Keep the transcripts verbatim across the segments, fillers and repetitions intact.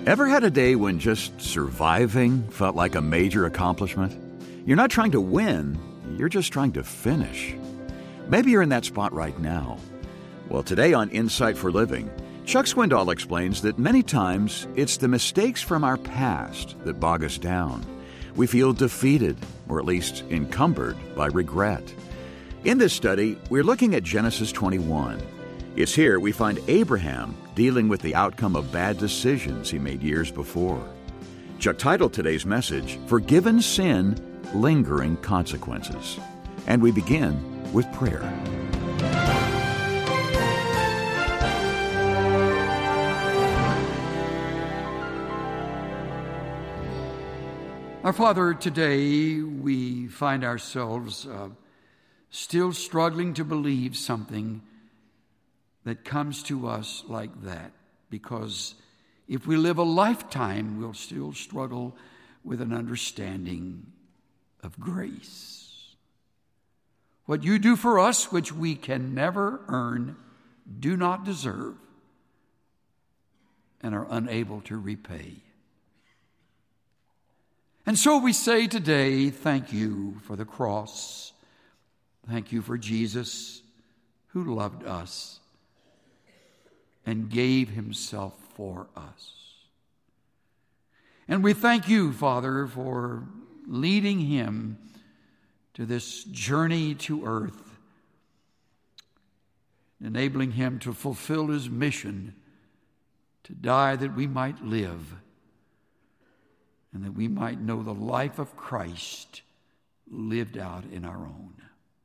Ever had a day when just surviving felt like a major accomplishment? You're not trying to win, you're just trying to finish. Maybe you're in that spot right now. Well, today on Insight for Living, Chuck Swindoll explains that many times it's the mistakes from our past that bog us down. We feel defeated, or at least encumbered by regret. In this study, we're looking at Genesis twenty-one. It's here we find Abraham dealing with the outcome of bad decisions he made years before. Chuck titled today's message, Forgiven Sin, Lingering Consequences. And we begin with prayer. Our Father, today we find ourselves uh, still struggling to believe something that comes to us like that, because if we live a lifetime, we'll still struggle with an understanding of grace. What you do for us, which we can never earn, do not deserve, and are unable to repay. And so we say today, thank you for the cross. Thank you for Jesus, who loved us and gave himself for us. And we thank you, Father, for leading him to this journey to earth, enabling him to fulfill his mission to die that we might live, and that we might know the life of Christ lived out in our own.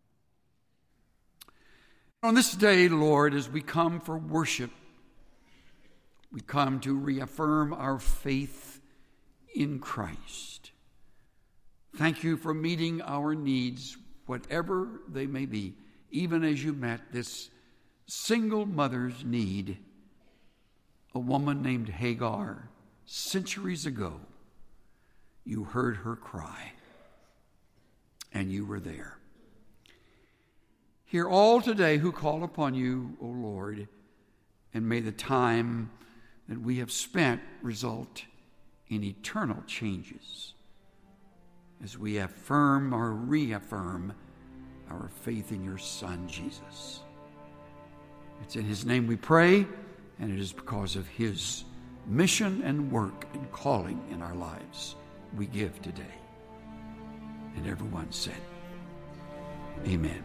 On this day, Lord, as we come for worship, we come to reaffirm our faith in Christ. Thank you for meeting our needs, whatever they may be, even as you met this single mother's need, a woman named Hagar, centuries ago. You heard her cry, and you were there. Hear all today who call upon you, O Lord, and may the time that we have spent result in eternal changes as we affirm or reaffirm our faith in your Son, Jesus. It's in his name we pray, and it is because of his mission and work and calling in our lives we give today. And everyone said, Amen.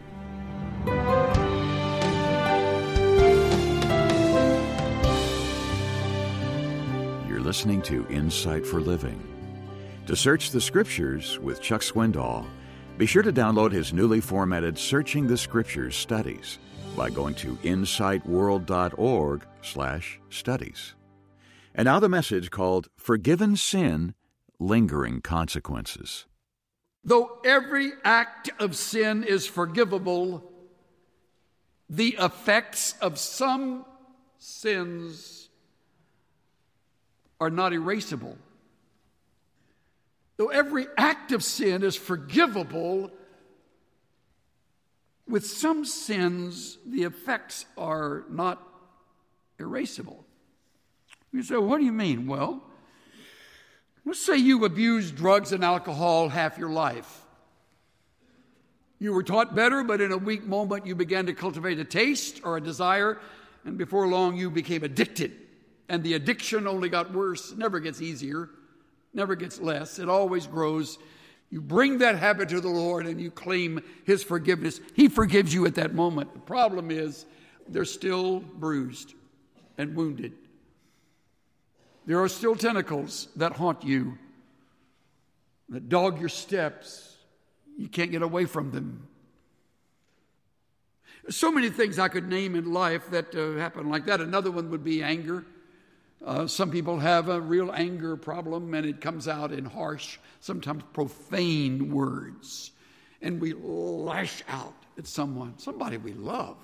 You're listening to Insight for Living. To search the Scriptures with Chuck Swindoll, be sure to download his newly formatted Searching the Scriptures studies by going to insightworld.org slash studies. And now the message called Forgiven Sin, Lingering Consequences. Though every act of sin is forgivable, the effects of some sins are not erasable. Though every act of sin is forgivable, with some sins, the effects are not erasable. You say, well, what do you mean? Well, let's say you abused drugs and alcohol half your life. You were taught better, but in a weak moment you began to cultivate a taste or a desire, and before long you became addicted. And the addiction only got worse, it never gets easier, never gets less, it always grows. You bring that habit to the Lord and you claim his forgiveness. He forgives you at that moment. The problem is they're still bruised and wounded. There are still tentacles that haunt you, that dog your steps. You can't get away from them. So many things I could name in life that uh, happen like that. Another one would be anger. Uh, some people have a real anger problem, and it comes out in harsh, sometimes profane words. And we lash out at someone, somebody we love.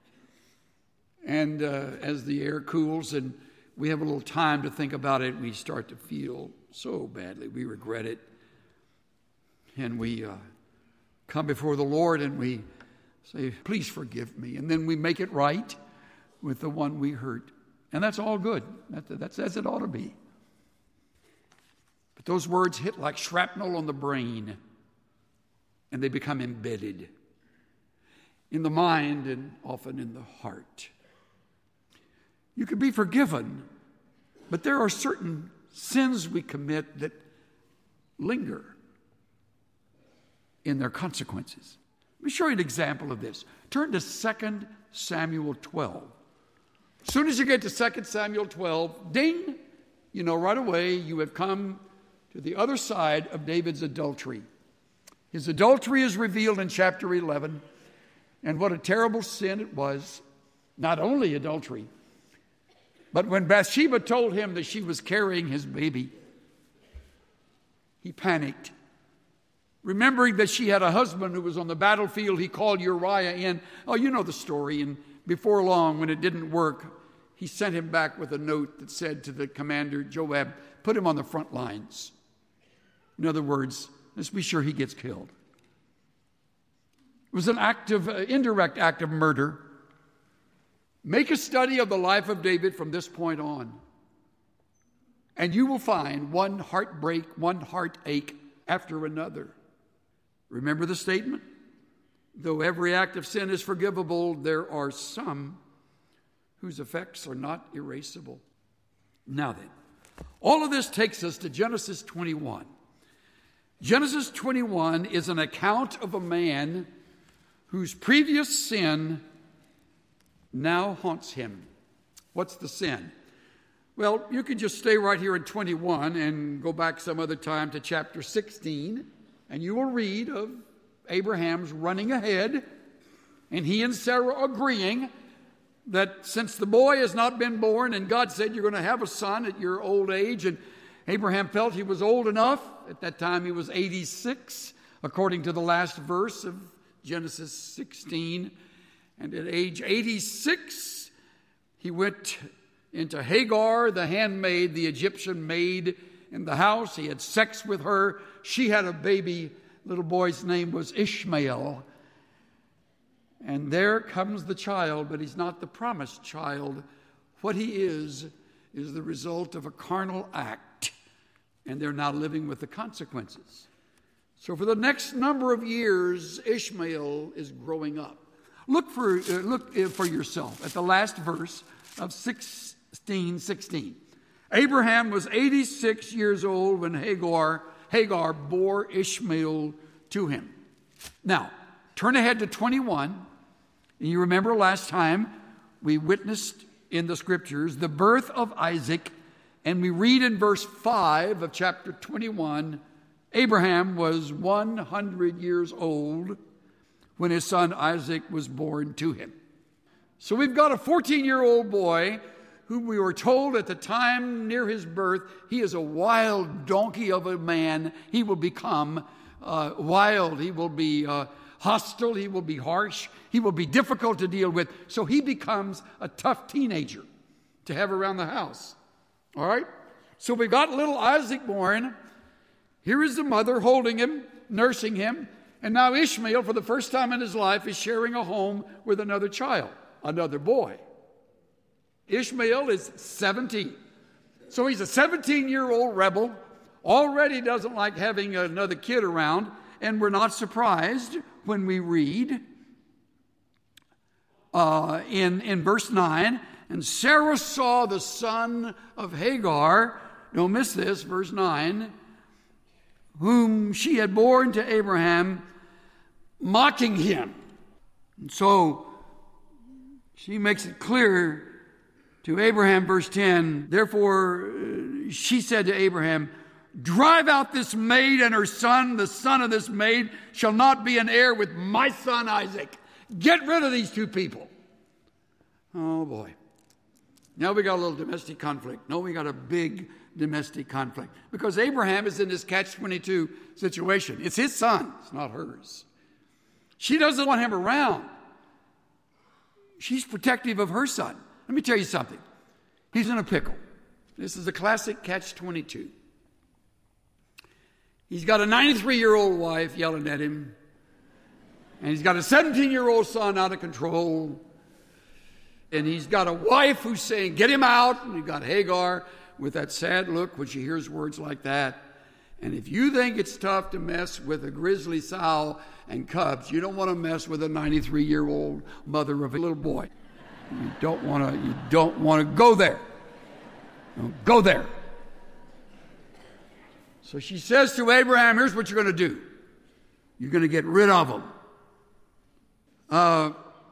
And uh, as the air cools and we have a little time to think about it, we start to feel so badly. We regret it. And we uh, come before the Lord and we say, please forgive me. And then we make it right with the one we hurt. And that's all good. That, that's as it ought to be. But those words hit like shrapnel on the brain, and they become embedded in the mind and often in the heart. You can be forgiven, but there are certain sins we commit that linger in their consequences. Let me show you an example of this. Turn to Second Samuel twelve. As soon as you get to Second Samuel twelve, ding, you know right away you have come to the other side of David's adultery. His adultery is revealed in chapter eleven, and what a terrible sin it was. Not only adultery, but when Bathsheba told him that she was carrying his baby, he panicked. Remembering that she had a husband who was on the battlefield, he called Uriah in. Oh, you know the story. And before long, when it didn't work, he sent him back with a note that said to the commander, Joab, put him on the front lines. In other words, let's be sure he gets killed. It was an act of, uh, indirect act of murder. Make a study of the life of David from this point on, and you will find one heartbreak, one heartache after another. Remember the statement? Though every act of sin is forgivable, there are some whose effects are not erasable. Now then, all of this takes us to Genesis twenty-one. Genesis twenty-one is an account of a man whose previous sin now haunts him. What's the sin? Well, you can just stay right here in twenty-one and go back some other time to chapter sixteen, and you will read of Abraham's running ahead, and he and Sarah agreeing that since the boy has not been born, and God said you're going to have a son at your old age, and Abraham felt he was old enough. At that time he was eighty-six, according to the last verse of Genesis sixteen. And at age eighty-six, he went into Hagar, the handmaid, the Egyptian maid in the house. He had sex with her. She had a baby. Little boy's name was Ishmael. And there comes the child, but he's not the promised child. What he is, is the result of a carnal act. And they're now living with the consequences. So for the next number of years, Ishmael is growing up. Look for, uh, look for yourself at the last verse of sixteen sixteen. Abraham was eighty-six years old when Hagar, Hagar bore Ishmael to him. Now, turn ahead to twenty-one. And you remember last time we witnessed in the scriptures the birth of Isaac. And we read in verse five of chapter twenty-one, Abraham was one hundred years old when his son Isaac was born to him. So we've got a fourteen-year-old boy whom we were told at the time near his birth, he is a wild donkey of a man. He will become uh, wild. He will be uh, hostile. He will be harsh. He will be difficult to deal with. So he becomes a tough teenager to have around the house. All right? So we got little Isaac born. Here is the mother holding him, nursing him. And now Ishmael, for the first time in his life, is sharing a home with another child, another boy. Ishmael is seventeen. So he's a seventeen-year-old rebel, already doesn't like having another kid around, and we're not surprised when we read uh, in, in verse nine, and Sarah saw the son of Hagar, don't miss this, verse nine, whom she had borne to Abraham, mocking him. And so she makes it clear to Abraham, verse ten, therefore uh, she said to Abraham, drive out this maid and her son. The son of this maid shall not be an heir with my son Isaac. Get rid of these two people. Oh boy. Now we got a little domestic conflict. No, we got a big domestic conflict. Because Abraham is in this catch twenty-two situation. It's his son, it's not hers. She doesn't want him around. She's protective of her son. Let me tell you something. He's in a pickle. This is a classic catch twenty-two. He's got a ninety-three-year-old wife yelling at him. And he's got a seventeen-year-old son out of control. And he's got a wife who's saying, get him out. And you've got Hagar with that sad look when she hears words like that. And if you think it's tough to mess with a grizzly sow and cubs, you don't want to mess with a ninety-three-year-old mother of a little boy. You don't want to, you don't want to go there. Don't go there. So she says to Abraham, here's what you're going to do. You're going to get rid of them. Uh,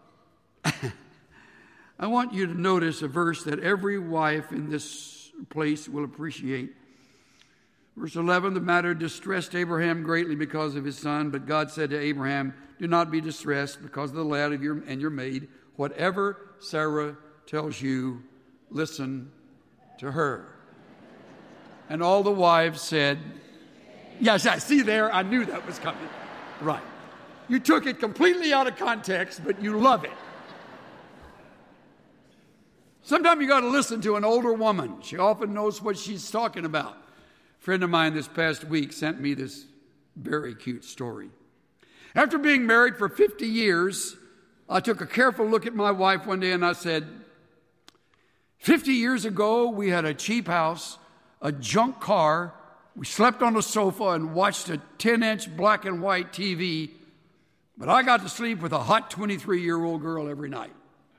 I want you to notice a verse that every wife in this place will appreciate. Verse eleven, the matter distressed Abraham greatly because of his son, but God said to Abraham, do not be distressed because of the lad of your and your maid. Whatever Sarah tells you, listen to her. And all the wives said, yes, I see there, I knew that was coming. Right. You took it completely out of context, but you love it. Sometimes you got to listen to an older woman. She often knows what she's talking about. A friend of mine this past week sent me this very cute story. After being married for fifty years, I took a careful look at my wife one day and I said, fifty years ago, we had a cheap house, a junk car. We slept on a sofa and watched a ten-inch black and white T V, but I got to sleep with a hot twenty-three-year-old girl every night.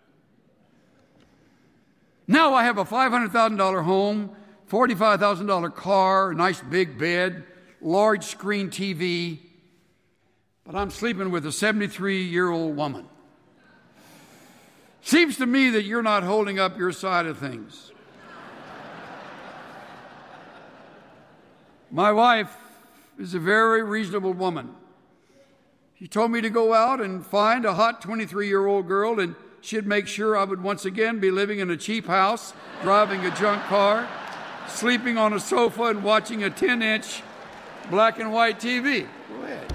Now I have a five hundred thousand dollars home, forty-five thousand dollars car, a nice big bed, large screen T V, but I'm sleeping with a seventy-three-year-old woman. Seems to me that you're not holding up your side of things. My wife is a very reasonable woman. She told me to go out and find a hot twenty-three-year-old girl, and she'd make sure I would once again be living in a cheap house, driving a junk car, sleeping on a sofa, and watching a ten-inch black and white T V. Go ahead.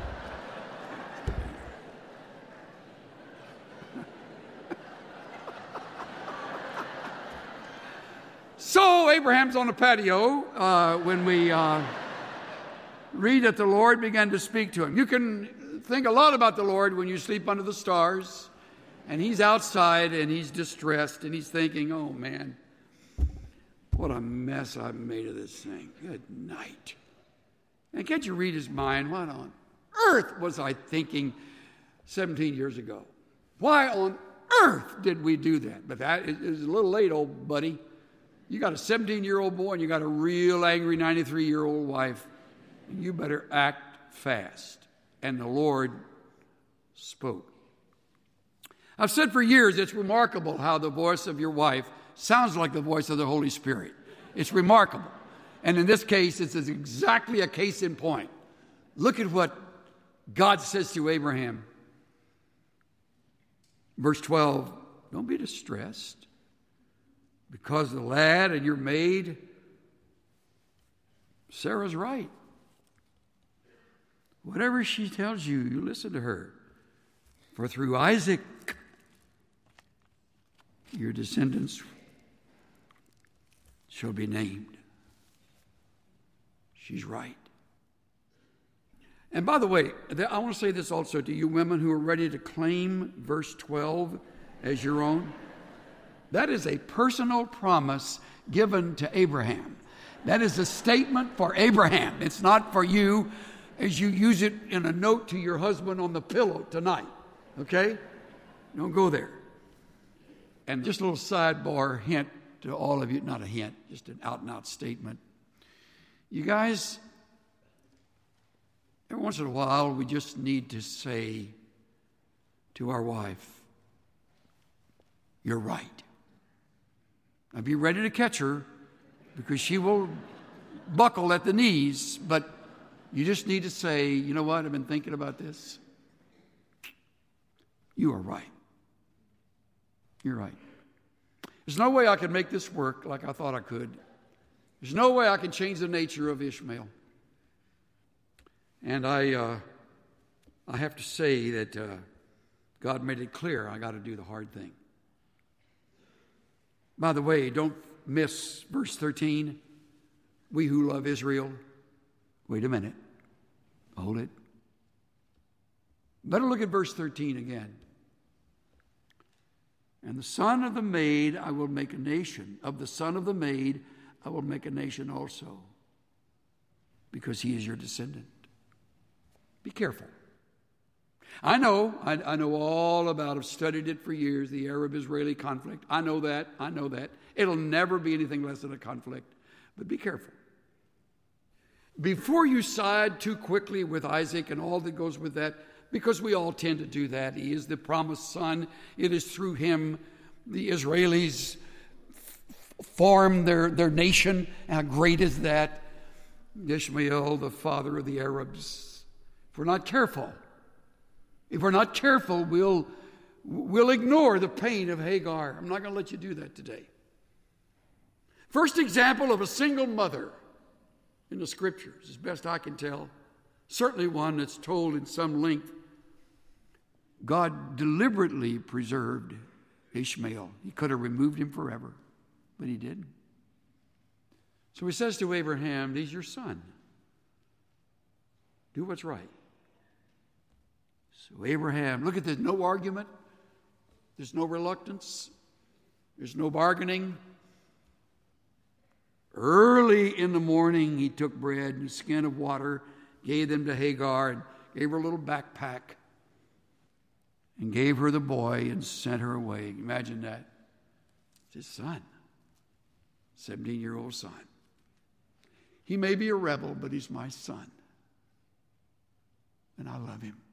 So Abraham's on the patio uh, when we uh, read that the Lord began to speak to him. You can think a lot about the Lord when you sleep under the stars, and he's outside and he's distressed and he's thinking, oh man, what a mess I've made of this thing. Good night. And can't you read his mind? What on earth was I thinking seventeen years ago? Why on earth did we do that? But that is a little late, old buddy. You got a seventeen-year-old boy and you got a real angry ninety-three-year-old wife. You better act fast. And the Lord spoke. I've said for years it's remarkable how the voice of your wife sounds like the voice of the Holy Spirit. It's remarkable. And in this case, it's exactly a case in point. Look at what God says to Abraham. Verse twelve, don't be distressed because the lad and your maid, Sarah's right. Whatever she tells you, you listen to her. For through Isaac, your descendants shall be named. She's right. And by the way, I want to say this also to you women who are ready to claim verse twelve as your own. That is a personal promise given to Abraham. That is a statement for Abraham. It's not for you as you use it in a note to your husband on the pillow tonight. Okay? Don't go there. And just a little sidebar hint to all of you, not a hint, just an out-and-out statement. You guys, every once in a while, we just need to say to our wife, you're right. Now be ready to catch her because she will buckle at the knees, but you just need to say, you know what, I've been thinking about this. You are right. You're right. There's no way I could make this work like I thought I could. There's no way I can change the nature of Ishmael. And I uh, I have to say that uh, God made it clear I got to do the hard thing. By the way, don't miss verse thirteen. We who love Israel. Wait a minute. Hold it. Better look at verse thirteen again. And the son of the maid I will make a nation. Of the son of the maid I will make a nation also. because he is your descendant. Be careful. I know, I, I know all about it. I've studied it for years, the Arab-Israeli conflict. I know that, I know that. It'll never be anything less than a conflict. But be careful. Before you side too quickly with Isaac and all that goes with that, because we all tend to do that. He is the promised son. It is through him the Israelis f- form their, their nation. How great is that? Ishmael, the father of the Arabs. If we're not careful, if we're not careful, we'll, we'll ignore the pain of Hagar. I'm not going to let you do that today. First example of a single mother in the scriptures, as best I can tell, certainly one that's told in some length. God deliberately preserved Ishmael. He could have removed him forever, but he didn't. So he says to Abraham, he's your son. Do what's right. So Abraham, look at this, no argument. There's no reluctance. There's no bargaining. Early in the morning, he took bread and a skin of water, gave them to Hagar, and gave her a little backpack, and gave her the boy and sent her away. Imagine that. It's his son, seventeen-year-old son. He may be a rebel, but he's my son. And I love him.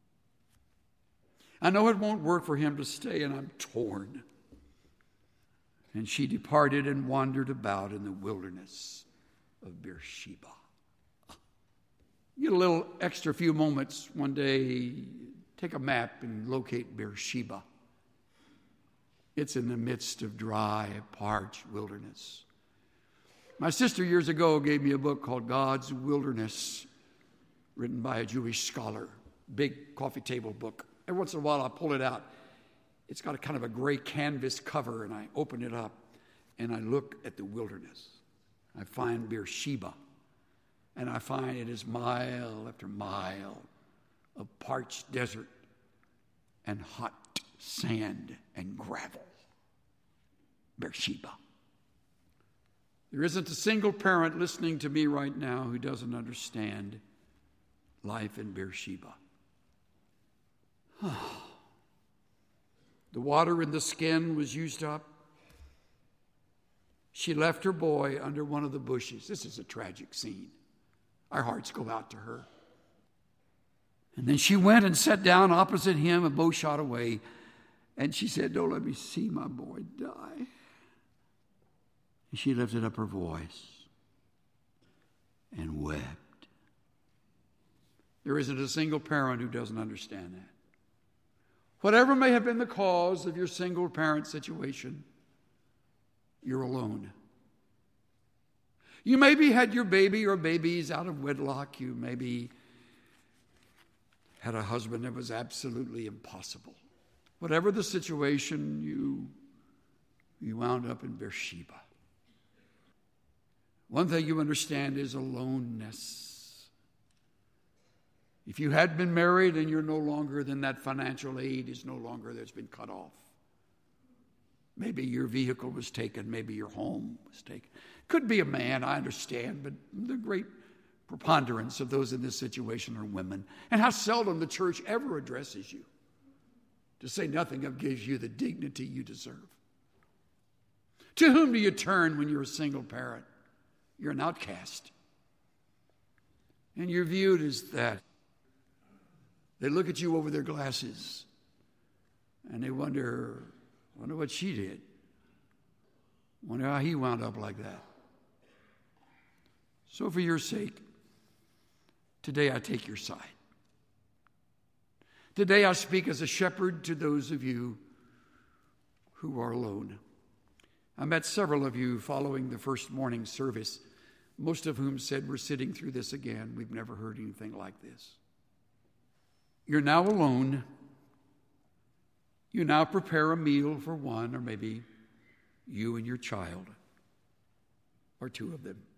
I know it won't work for him to stay, and I'm torn. And she departed and wandered about in the wilderness of Beersheba. Get a little extra few moments one day, take a map and locate Beersheba. It's in the midst of dry, parched wilderness. My sister years ago gave me a book called God's Wilderness, written by a Jewish scholar, big coffee table book. Every once in a while I pull it out. It's got a kind of a gray canvas cover, and I open it up, and I look at the wilderness. I find Beersheba, and I find it is mile after mile of parched desert and hot sand and gravel. Beersheba. There isn't a single parent listening to me right now who doesn't understand life in Beersheba. The water in the skin was used up. She left her boy under one of the bushes. This is a tragic scene. Our hearts go out to her. And then she went and sat down opposite him, a bow shot away, and she said, "Don't let me see my boy die." And she lifted up her voice and wept. There isn't a single parent who doesn't understand that. Whatever may have been the cause of your single parent situation, you're alone. You maybe had your baby or babies out of wedlock. You maybe had a husband that was absolutely impossible. Whatever the situation, you, you wound up in Beersheba. One thing you understand is aloneness. If you had been married and you're no longer, then that financial aid is no longer, that's been cut off. Maybe your vehicle was taken. Maybe your home was taken. Could be a man, I understand, but the great preponderance of those in this situation are women. And how seldom the church ever addresses you, to say nothing of gives you the dignity you deserve. To whom do you turn when you're a single parent? You're an outcast. And you're viewed as that. They look at you over their glasses and they wonder, wonder what she did. Wonder how he wound up like that. So for your sake, today I take your side. Today I speak as a shepherd to those of you who are alone. I met several of you following the first morning service, most of whom said, "We're sitting through this again. We've never heard anything like this." You're now alone. You now prepare a meal for one, or maybe you and your child, or two of them.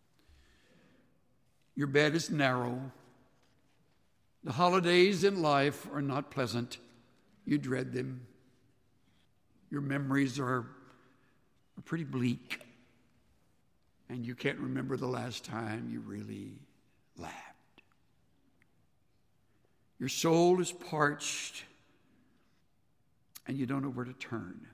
Your bed is narrow. The holidays in life are not pleasant. You dread them. Your memories are, are pretty bleak. And you can't remember the last time you really lapped. Your soul is parched, and you don't know where to turn.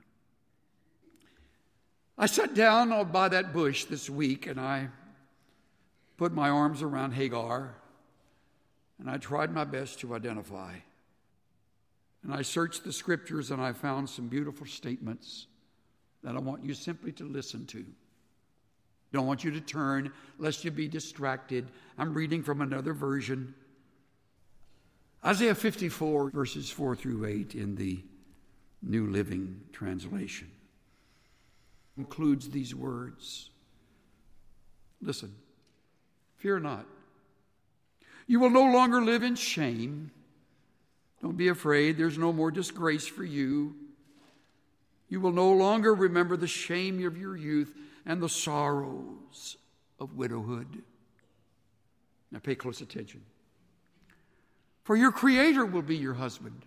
I sat down by that bush this week, and I put my arms around Hagar, and I tried my best to identify. And I searched the scriptures, and I found some beautiful statements that I want you simply to listen to. Don't want you to turn, lest you be distracted. I'm reading from another version. Isaiah fifty-four, verses four through eight in the New Living Translation includes these words. Listen. Fear not. You will no longer live in shame. Don't be afraid. There's no more disgrace for you. You will no longer remember the shame of your youth and the sorrows of widowhood. Now pay close attention. For your Creator will be your husband.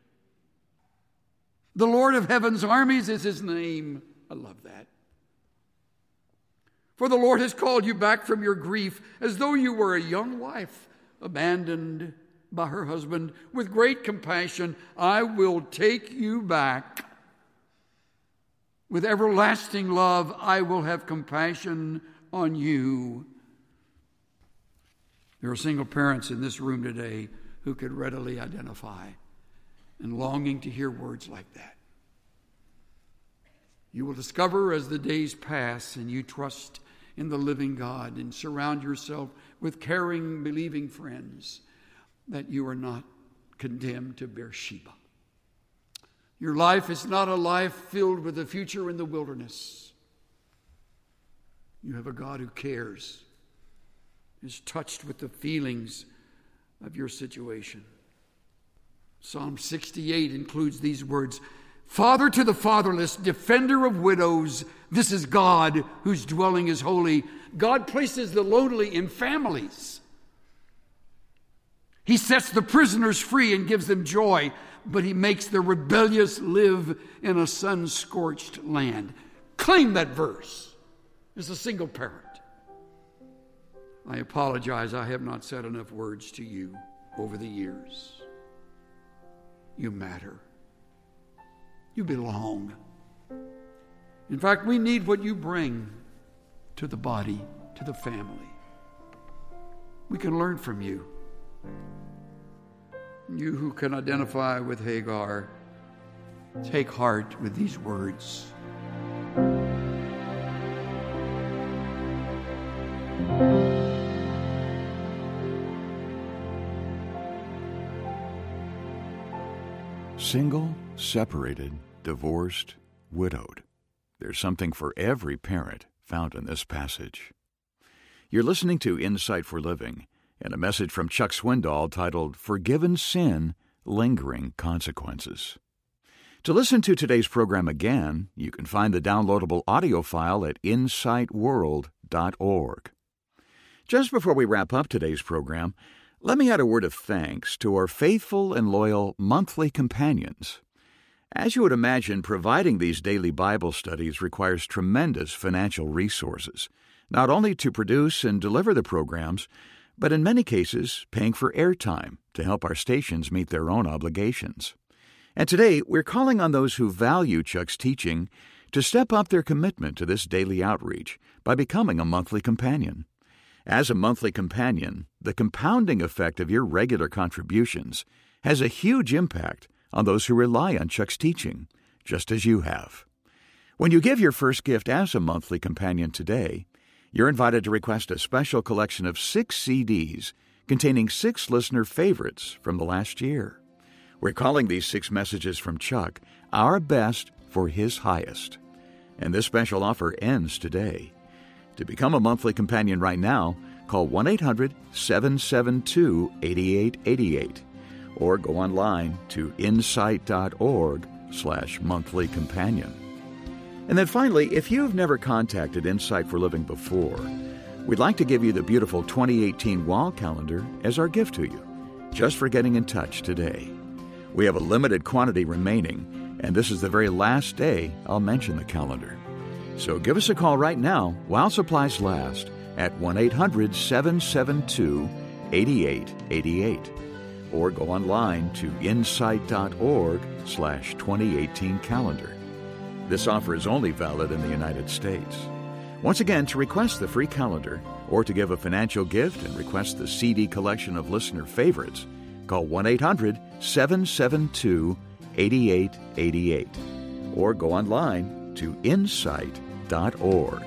The Lord of heaven's armies is his name. I love that. For the Lord has called you back from your grief as though you were a young wife abandoned by her husband. With great compassion, I will take you back. With everlasting love, I will have compassion on you. There are single parents in this room today who could readily identify and longing to hear words like that. You will discover as the days pass and you trust in the living God and surround yourself with caring, believing friends that you are not condemned to Beersheba. Your life is not a life filled with a future in the wilderness. You have a God who cares, is touched with the feelings of your situation. Psalm sixty-eight includes these words, Father to the fatherless, defender of widows, this is God whose dwelling is holy. God places the lonely in families. He sets the prisoners free and gives them joy, but he makes the rebellious live in a sun-scorched land. Claim that verse as a single parent. I apologize, I have not said enough words to you over the years. You matter. You belong. In fact, we need what you bring to the body, to the family. We can learn from you. You who can identify with Hagar, take heart with these words. Single, separated, divorced, widowed. There's something for every parent found in this passage. You're listening to Insight for Living and a message from Chuck Swindoll titled Forgiven Sin, Lingering Consequences. To listen to today's program again, you can find the downloadable audio file at insight world dot org. Just before we wrap up today's program, let me add a word of thanks to our faithful and loyal monthly companions. As you would imagine, providing these daily Bible studies requires tremendous financial resources, not only to produce and deliver the programs, but in many cases, paying for airtime to help our stations meet their own obligations. And today, we're calling on those who value Chuck's teaching to step up their commitment to this daily outreach by becoming a monthly companion. As a monthly companion, the compounding effect of your regular contributions has a huge impact on those who rely on Chuck's teaching, just as you have. When you give your first gift as a monthly companion today, you're invited to request a special collection of six C Ds containing six listener favorites from the last year. We're calling these six messages from Chuck Our Best for His Highest. And this special offer ends today. To become a monthly companion right now, call one eight hundred seven seven two eight eight eight eight or go online to insight dot org slash monthly companion. And then finally, if you've never contacted Insight for Living before, we'd like to give you the beautiful twenty eighteen wall calendar as our gift to you, just for getting in touch today. We have a limited quantity remaining, and this is the very last day I'll mention the calendar. So give us a call right now while supplies last at one eight hundred seven seven two eight eight eight eight or go online to insight.org slash 2018 calendar. This offer is only valid in the United States. Once again, to request the free calendar or to give a financial gift and request the C D collection of listener favorites, call one eight hundred seven seven two eight eight eight eight or go online to insight dot org.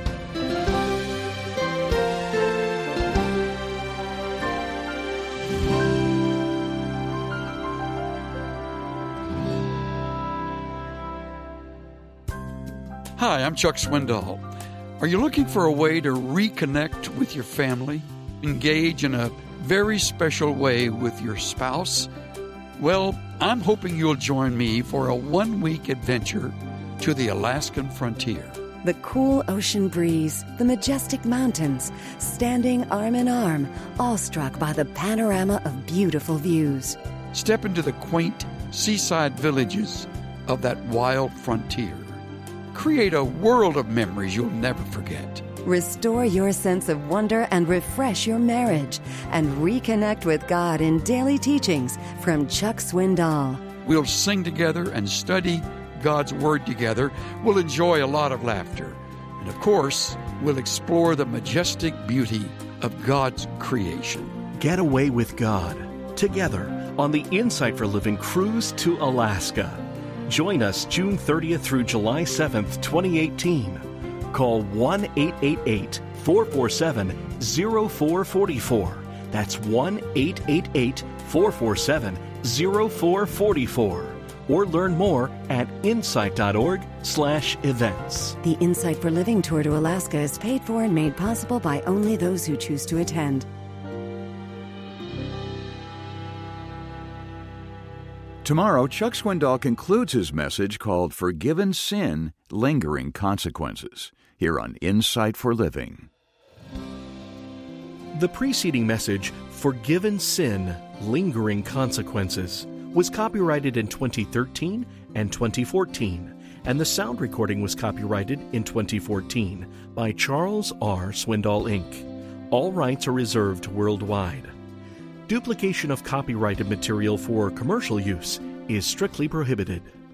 Hi, I'm Chuck Swindoll. Are you looking for a way to reconnect with your family, engage in a very special way with your spouse? Well, I'm hoping you'll join me for a one-week adventure to the Alaskan frontier. The cool ocean breeze, the majestic mountains, standing arm in arm, awestruck by the panorama of beautiful views. Step into the quaint seaside villages of that wild frontier. Create a world of memories you'll never forget. Restore your sense of wonder and refresh your marriage, and reconnect with God in daily teachings from Chuck Swindoll. We'll sing together and study God's Word together. We'll enjoy a lot of laughter. And of course, we'll explore the majestic beauty of God's creation. Get away with God together on the Insight for Living Cruise to Alaska. Join us June thirtieth through July seventh, twenty eighteen. Call one eight eight eight, four four seven, zero four four four. That's one eight eight eight, four four seven, zero four four four. Or learn more at insight.org slash events. The Insight for Living Tour to Alaska is paid for and made possible by only those who choose to attend. Tomorrow, Chuck Swindoll concludes his message called Forgiven Sin, Lingering Consequences, here on Insight for Living. The preceding message, Forgiven Sin, Lingering Consequences, was copyrighted in twenty thirteen and twenty fourteen, and the sound recording was copyrighted in twenty fourteen by Charles R. Swindoll, Incorporated. All rights are reserved worldwide. Duplication of copyrighted material for commercial use is strictly prohibited.